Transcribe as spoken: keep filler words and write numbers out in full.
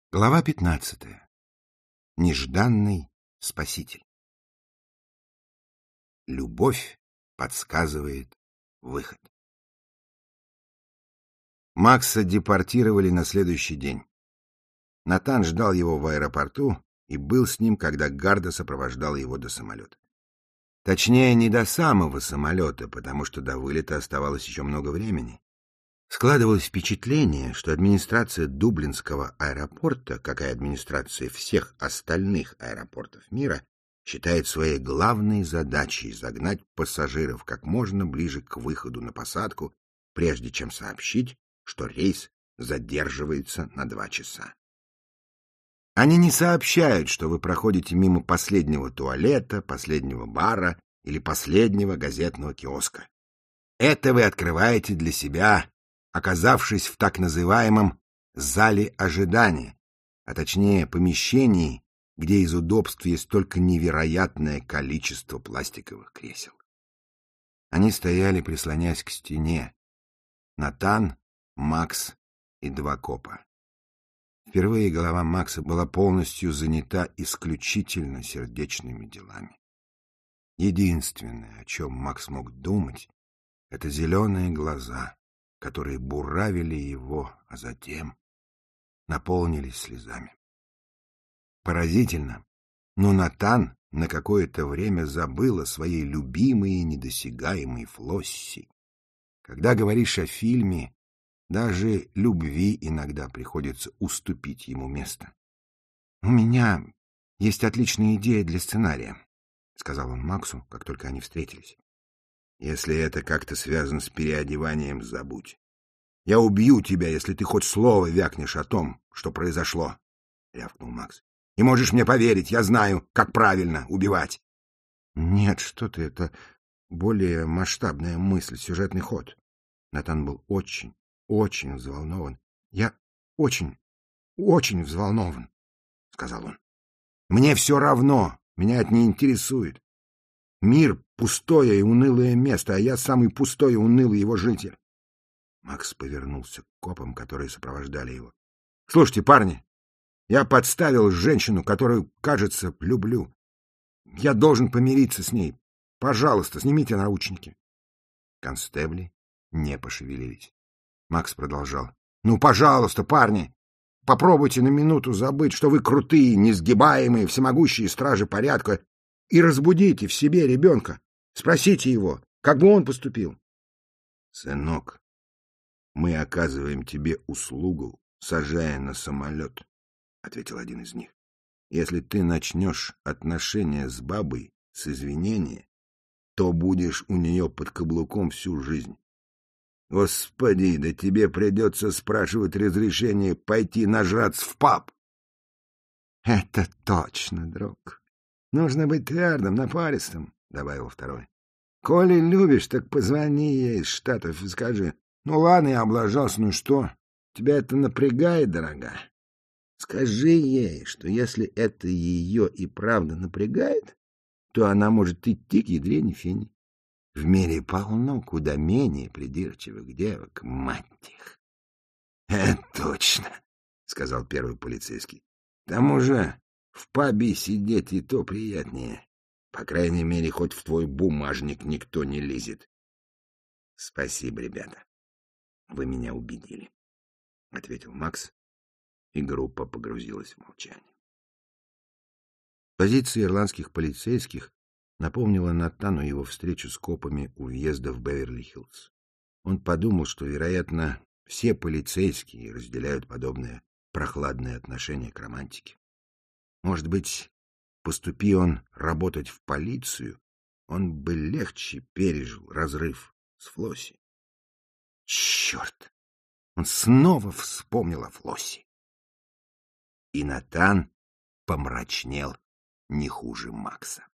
Глава пятнадцатая. Нежданный спаситель. Любовь подсказывает выход. Макса депортировали на следующий день. Натан ждал его в аэропорту и был с ним, когда гарда сопровождала его до самолета. Точнее, не до самого самолета, потому что до вылета оставалось еще много времени. Складывалось впечатление, что администрация Дублинского аэропорта, как и администрация всех остальных аэропортов мира, считает своей главной задачей загнать пассажиров как можно ближе к выходу на посадку, прежде чем сообщить, что рейс задерживается на два часа. Они не сообщают, что вы проходите мимо последнего туалета, последнего бара или последнего газетного киоска. Это вы открываете для себя, оказавшись в так называемом «зале ожидания», а точнее помещении, где из удобств есть только невероятное количество пластиковых кресел. Они стояли, прислонясь к стене. Натан, Макс и два копа. Впервые голова Макса была полностью занята исключительно сердечными делами. Единственное, о чем Макс мог думать, — это зеленые глаза, которые буравили его, а затем наполнились слезами. Поразительно, но Натан на какое-то время забыл о своей любимой и недосягаемой Флосси. Когда говоришь о фильме, даже любви иногда приходится уступить ему место. — У меня есть отличная идея для сценария, — сказал он Максу, как только они встретились. Если это как-то связано с переодеванием, забудь. Я убью тебя, если ты хоть слово вякнешь о том, что произошло, — рявкнул Макс. И можешь мне поверить, я знаю, как правильно убивать. Нет, что ты, это более масштабная мысль, сюжетный ход. Натан был очень, очень взволнован. Я очень, очень взволнован, — сказал он. Мне все равно, меня это не интересует. Мир — пустое и унылое место, а я самый пустой и унылый его житель. Макс повернулся к копам, которые сопровождали его. — Слушайте, парни, я подставил женщину, которую, кажется, люблю. Я должен помириться с ней. Пожалуйста, снимите наручники. Констебли не пошевелились. Макс продолжал. — Ну, пожалуйста, парни, попробуйте на минуту забыть, что вы крутые, несгибаемые, всемогущие стражи порядка, и разбудите в себе ребенка. Спросите его, как бы он поступил. — Сынок, мы оказываем тебе услугу, сажая на самолет, — ответил один из них. — Если ты начнешь отношения с бабой с извинения, то будешь у нее под каблуком всю жизнь. Господи, да тебе придется спрашивать разрешение пойти нажраться в паб. — Это точно, друг. Нужно быть твердым, напористым, — добавил второй. — Коли любишь, так позвони ей из Штатов и скажи. Ну ладно, я облажался, ну что? Тебя это напрягает, дорогая? Скажи ей, что если это ее и правда напрягает, то она может идти к ядрене фени. В мире полно куда менее придирчивых девок, мать их. — Это точно, — сказал первый полицейский. — К тому же в пабе сидеть и то приятнее. По крайней мере, хоть в твой бумажник никто не лезет. — Спасибо, ребята. Вы меня убедили, — ответил Макс, и группа погрузилась в молчание. Позиция ирландских полицейских напомнила Натану его встречу с копами у въезда в Беверли-Хиллз. Он подумал, что, вероятно, все полицейские разделяют подобное прохладное отношение к романтике. Может быть, поступи он работать в полицию, он бы легче пережил разрыв с Флосси. Черт! Он снова вспомнил о Флосси. И Натан помрачнел не хуже Макса.